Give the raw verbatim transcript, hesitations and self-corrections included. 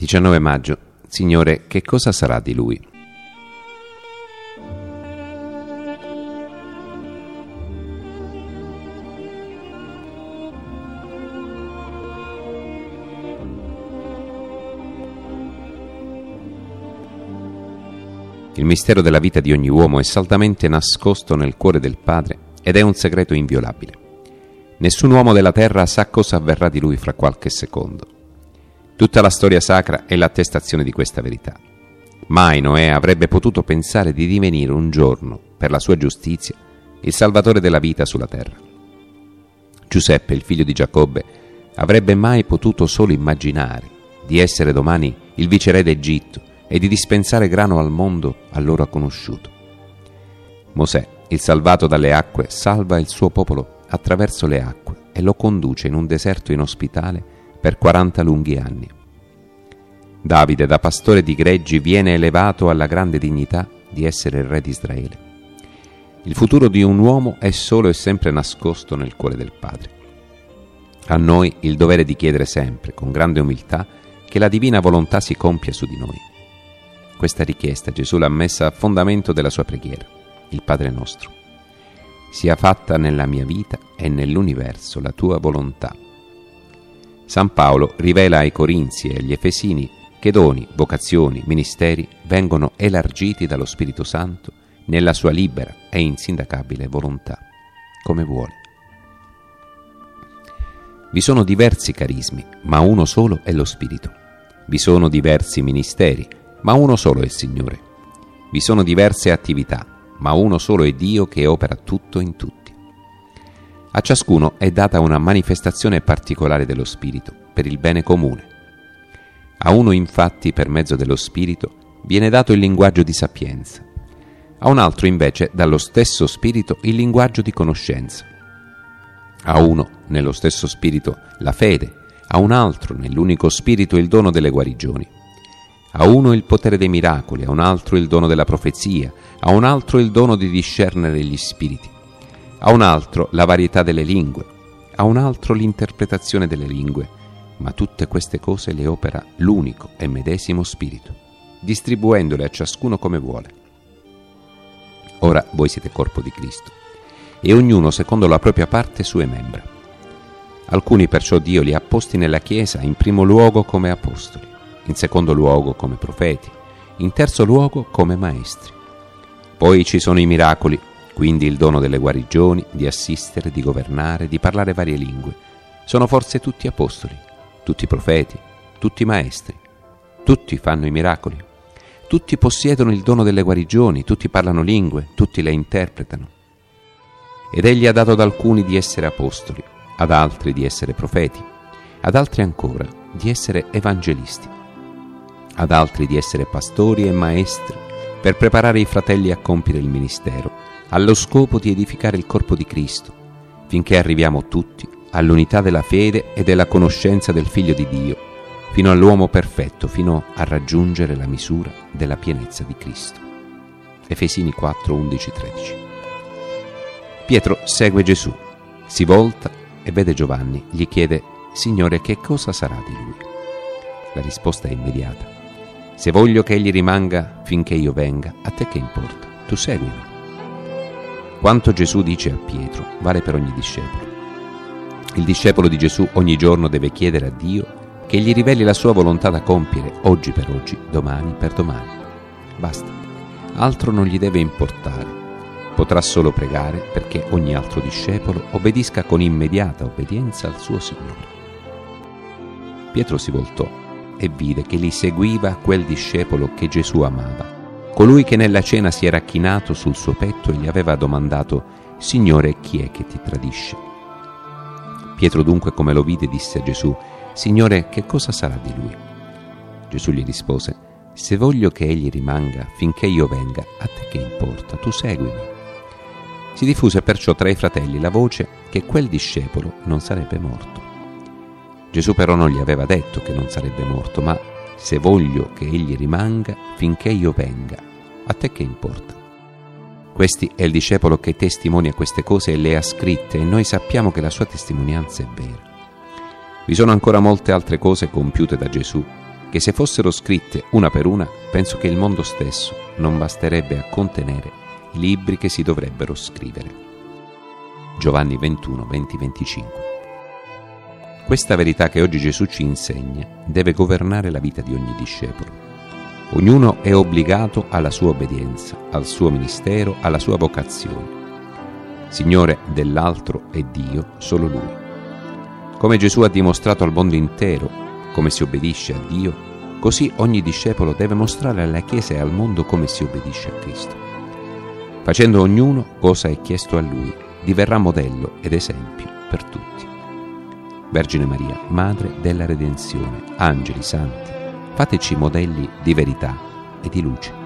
diciannove maggio. Signore, che cosa sarà di lui? Il mistero della vita di ogni uomo è saldamente nascosto nel cuore del Padre ed è un segreto inviolabile. Nessun uomo della terra sa cosa avverrà di lui fra qualche secondo. Tutta la storia sacra è l'attestazione di questa verità. Mai Noè avrebbe potuto pensare di divenire un giorno, per la sua giustizia, il salvatore della vita sulla terra. Giuseppe, il figlio di Giacobbe, avrebbe mai potuto solo immaginare di essere domani il viceré d'Egitto e di dispensare grano al mondo allora conosciuto. Mosè, il salvato dalle acque, salva il suo popolo attraverso le acque e lo conduce in un deserto inospitale per quaranta lunghi anni. Davide, da pastore di greggi, viene elevato alla grande dignità di essere il re di Israele. Il futuro di un uomo è solo e sempre nascosto nel cuore del Padre. A noi il dovere di chiedere sempre, con grande umiltà, che la divina volontà si compia su di noi. Questa richiesta Gesù l'ha messa a fondamento della sua preghiera, il Padre nostro. Sia fatta nella mia vita e nell'universo la tua volontà. San Paolo rivela ai Corinzi e agli Efesini che doni, vocazioni, ministeri vengono elargiti dallo Spirito Santo nella sua libera e insindacabile volontà, come vuole. Vi sono diversi carismi, ma uno solo è lo Spirito. Vi sono diversi ministeri, ma uno solo è il Signore. Vi sono diverse attività, ma uno solo è Dio che opera tutto in tutti. A ciascuno è data una manifestazione particolare dello Spirito per il bene comune. A uno infatti per mezzo dello Spirito viene dato il linguaggio di sapienza, a un altro invece dallo stesso Spirito il linguaggio di conoscenza. A uno nello stesso Spirito la fede, a un altro nell'unico Spirito il dono delle guarigioni. A uno il potere dei miracoli, a un altro il dono della profezia, a un altro il dono di discernere gli spiriti, a un altro la varietà delle lingue, a un altro l'interpretazione delle lingue, ma tutte queste cose le opera l'unico e medesimo Spirito, distribuendole a ciascuno come vuole. Ora voi siete corpo di Cristo, e ognuno secondo la propria parte sue membra. Alcuni perciò Dio li ha posti nella Chiesa in primo luogo come apostoli, in secondo luogo come profeti, in terzo luogo come maestri. Poi ci sono i miracoli, quindi il dono delle guarigioni, di assistere, di governare, di parlare varie lingue. Sono forse tutti apostoli, tutti profeti, tutti maestri, tutti fanno i miracoli, tutti possiedono il dono delle guarigioni, tutti parlano lingue, tutti le interpretano. Ed egli ha dato ad alcuni di essere apostoli, ad altri di essere profeti, ad altri ancora di essere evangelisti, ad altri di essere pastori e maestri, per preparare i fratelli a compiere il ministero, allo scopo di edificare il corpo di Cristo, finché arriviamo tutti all'unità della fede e della conoscenza del Figlio di Dio, fino all'uomo perfetto, fino a raggiungere la misura della pienezza di Cristo. Efesini quattro, undici, tredici. Pietro segue Gesù, si volta e vede Giovanni, gli chiede: Signore, che cosa sarà di lui? La risposta è immediata: se voglio che egli rimanga finché io venga, a te che importa? Tu seguimi. Quanto Gesù dice a Pietro vale per ogni discepolo. Il discepolo di Gesù ogni giorno deve chiedere a Dio che gli riveli la sua volontà da compiere oggi per oggi, domani per domani. Basta. Altro non gli deve importare. Potrà solo pregare perché ogni altro discepolo obbedisca con immediata obbedienza al suo Signore. Pietro si voltò e vide che li seguiva quel discepolo che Gesù amava, colui che nella cena si era chinato sul suo petto e gli aveva domandato: Signore, chi è che ti tradisce? Pietro dunque, come lo vide, disse a Gesù: Signore, che cosa sarà di lui? Gesù gli rispose: se voglio che egli rimanga finché io venga, a te che importa? Tu seguimi. Si diffuse perciò tra i fratelli la voce che quel discepolo non sarebbe morto. Gesù però non gli aveva detto che non sarebbe morto, ma se voglio che egli rimanga finché io venga, a te che importa? Questi è il discepolo che testimonia queste cose e le ha scritte, e noi sappiamo che la sua testimonianza è vera. Vi sono ancora molte altre cose compiute da Gesù, che se fossero scritte una per una, penso che il mondo stesso non basterebbe a contenere i libri che si dovrebbero scrivere. Giovanni ventuno, venti venticinque. Questa verità che oggi Gesù ci insegna deve governare la vita di ogni discepolo. Ognuno è obbligato alla sua obbedienza, al suo ministero, alla sua vocazione. Signore dell'altro è Dio, solo Lui. Come Gesù ha dimostrato al mondo intero come si obbedisce a Dio, così ogni discepolo deve mostrare alla Chiesa e al mondo come si obbedisce a Cristo. Facendo ognuno cosa è chiesto a Lui, diverrà modello ed esempio per tutti. Vergine Maria, Madre della Redenzione, angeli, santi, fateci modelli di verità e di luce.